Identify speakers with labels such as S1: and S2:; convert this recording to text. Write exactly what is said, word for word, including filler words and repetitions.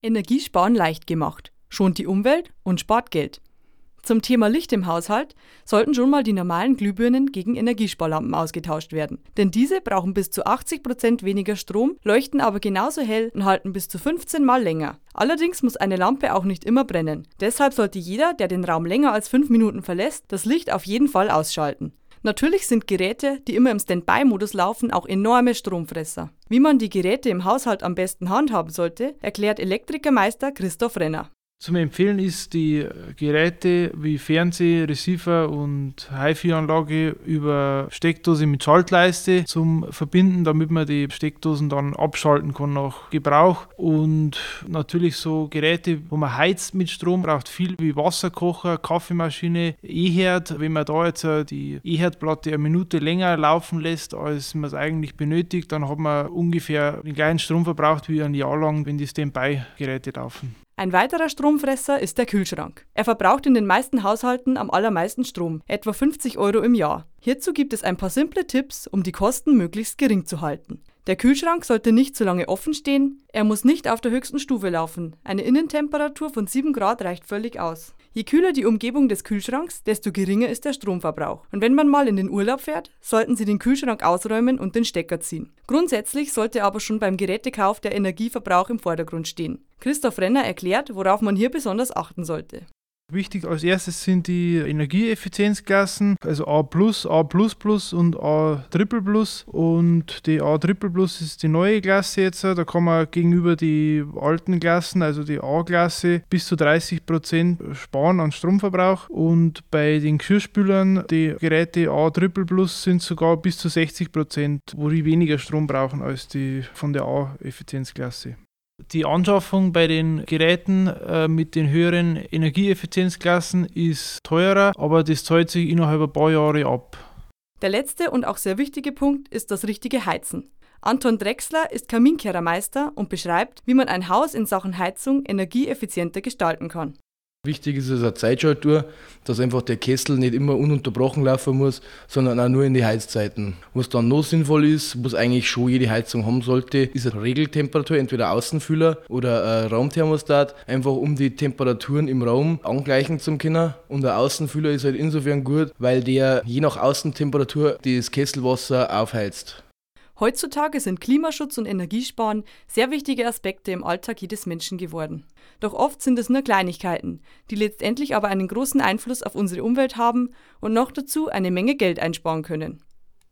S1: Energiesparen leicht gemacht, schont die Umwelt und spart Geld. Zum Thema Licht im Haushalt sollten schon mal die normalen Glühbirnen gegen Energiesparlampen ausgetauscht werden. Denn diese brauchen bis zu achtzig Prozent weniger Strom, leuchten aber genauso hell und halten bis zu fünfzehn Mal länger. Allerdings muss eine Lampe auch nicht immer brennen. Deshalb sollte jeder, der den Raum länger als fünf Minuten verlässt, das Licht auf jeden Fall ausschalten. Natürlich sind Geräte, die immer im Standby-Modus laufen, auch enorme Stromfresser. Wie man die Geräte im Haushalt am besten handhaben sollte, erklärt Elektrikermeister Christoph Renner.
S2: Zum Empfehlen ist, die Geräte wie Fernseh, Receiver und Hi-Fi-Anlage über Steckdose mit Schaltleiste zum Verbinden, damit man die Steckdosen dann abschalten kann nach Gebrauch. Und natürlich so Geräte, wo man heizt mit Strom, braucht viel wie Wasserkocher, Kaffeemaschine, E-Herd. Wenn man da jetzt die E-Herdplatte eine Minute länger laufen lässt, als man es eigentlich benötigt, dann hat man ungefähr den gleichen Strom verbraucht wie ein Jahr lang, wenn die Standby-Geräte laufen.
S1: Ein weiterer Stromfresser ist der Kühlschrank. Er verbraucht in den meisten Haushalten am allermeisten Strom, etwa fünfzig Euro im Jahr. Hierzu gibt es ein paar simple Tipps, um die Kosten möglichst gering zu halten. Der Kühlschrank sollte nicht zu lange offen stehen, er muss nicht auf der höchsten Stufe laufen. Eine Innentemperatur von sieben Grad reicht völlig aus. Je kühler die Umgebung des Kühlschranks, desto geringer ist der Stromverbrauch. Und wenn man mal in den Urlaub fährt, sollten Sie den Kühlschrank ausräumen und den Stecker ziehen. Grundsätzlich sollte aber schon beim Gerätekauf der Energieverbrauch im Vordergrund stehen. Christoph Renner erklärt, worauf man hier besonders achten sollte.
S2: Wichtig als erstes sind die Energieeffizienzklassen, also A plus, A plus plus und A Triple plus. Und die A Triple plus ist die neue Klasse jetzt. Da kann man gegenüber die alten Klassen, also die A-Klasse, bis zu dreißig Prozent sparen an Stromverbrauch. Und bei den Geschirrspülern, die Geräte A Triple plus, sind sogar bis zu sechzig Prozent, wo die weniger Strom brauchen als die von der A-Effizienzklasse. Die Anschaffung bei den Geräten äh, mit den höheren Energieeffizienzklassen ist teurer, aber das zahlt sich innerhalb ein paar Jahre ab.
S1: Der letzte und auch sehr wichtige Punkt ist das richtige Heizen. Anton Drechsler ist Kaminkehrermeister und beschreibt, wie man ein Haus in Sachen Heizung energieeffizienter gestalten kann.
S3: Wichtig ist es eine Zeitschaltuhr, dass einfach der Kessel nicht immer ununterbrochen laufen muss, sondern auch nur in die Heizzeiten. Was dann noch sinnvoll ist, was eigentlich schon jede Heizung haben sollte, ist eine Regeltemperatur, entweder Außenfüller oder ein Raumthermostat, einfach um die Temperaturen im Raum angleichen zu können. Und ein Außenfüller ist halt insofern gut, weil der je nach Außentemperatur das Kesselwasser aufheizt.
S1: Heutzutage sind Klimaschutz und Energiesparen sehr wichtige Aspekte im Alltag jedes Menschen geworden. Doch oft sind es nur Kleinigkeiten, die letztendlich aber einen großen Einfluss auf unsere Umwelt haben und noch dazu eine Menge Geld einsparen können.